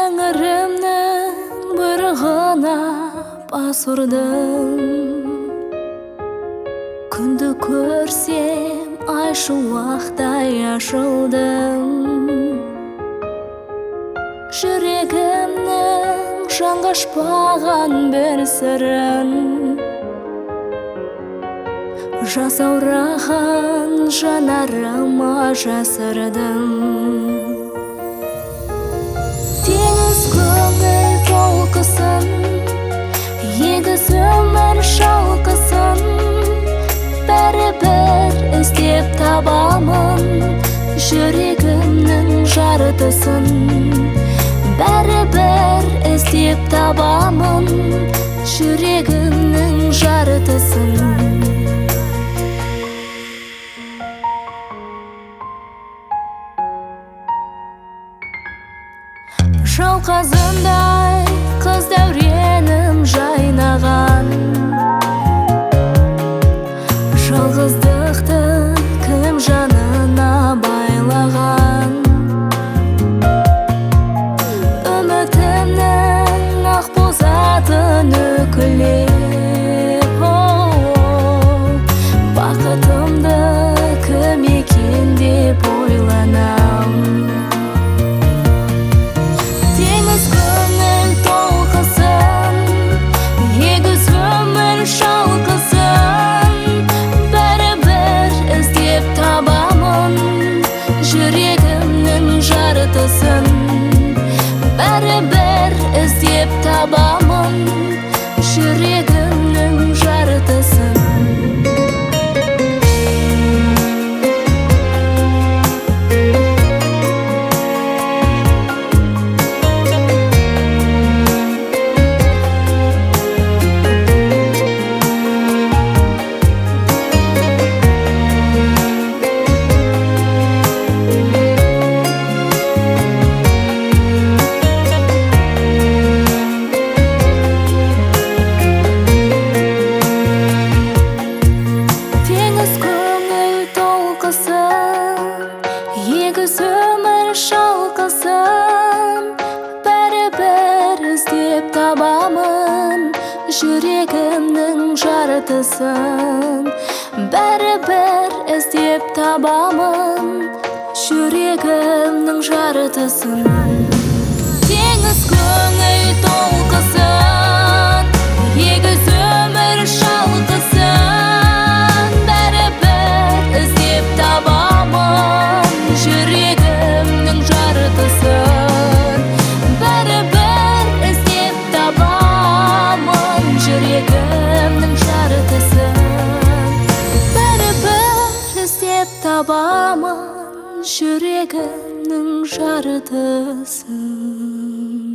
Тәңірімнің бұйрығына бас ұрдым. Күнді көрсем ай шуақтай ашылдым. Жүрегімнің жанға ашпаған бір сырын жасаураған жанарыма жасырдым. Теңіз көңіл толқысын, егіз өмір шалқысын, бәрібір іздеп табамын жүрегімнің жарытысын. Бәрібір іздеп табамын жүрегімнің жарытысын. Жауқазындай қыз дәуренім жайнаған, жалғыздықты кім жанына байлаған. Үмітімнің ақ бозатын үкілеп, бақытымды кім екен деп ойланам. Теңіз көңіл толқысын, егіз өмір шалқысын, бәрібір іздеп табамын жүрегімнің жарытысын. Бәрібір іздеп табамын жүрегімнің жарытысын. Егіз өмір шалқысын, бәрібір іздеп табамын жүрегімнің жарытысын. Бәрібір іздеп табамын жүрегімнің жарытысын. Теңіз көңіл толқысын, егіз өмір шалқысын, бәрібір іздеп табамын жүрегімнің жарытысын. Бәрібір іздеп табамын жүрегімнің жарытысын. Бәрібір іздеп табамын жүрегімнің жарытысын.